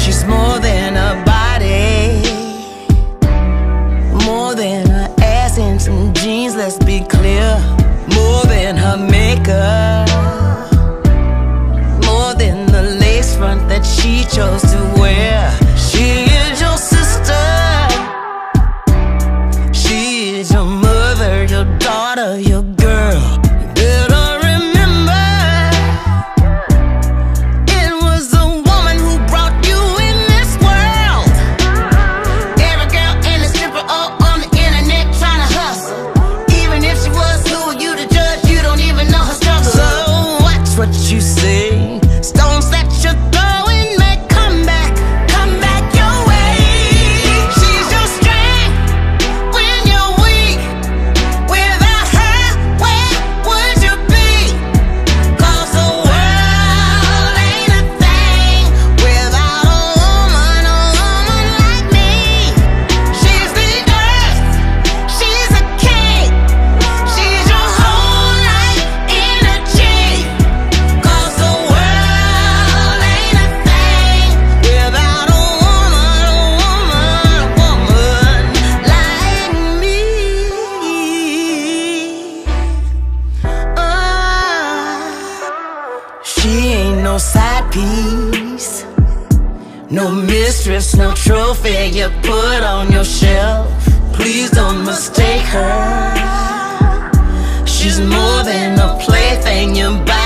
She's more than a body, more than her ass and some jeans, let's be clear. More than her makeup, more than the lace front that she chose to wear. She is your sister, she is your mother, your daughter, your girl. You better remember, it was the woman who brought you in this world. Every girl and the stripper all on the internet trying to hustle. Even if she was, who are you to judge? You don't even know her struggle. So watch what you say. Stones that you're throwing may come back your way. She's your strength when you're weak. Without her, where would you be? 'Cause the world ain't a thing without a woman like me. She's the earth, she's a king, she's your whole life energy. 'Cause the world ain't a thing without a woman like me. She ain't no side piece, no mistress, no trophy you put on your shelf. Please don't mistake her. She's more than a plaything you buy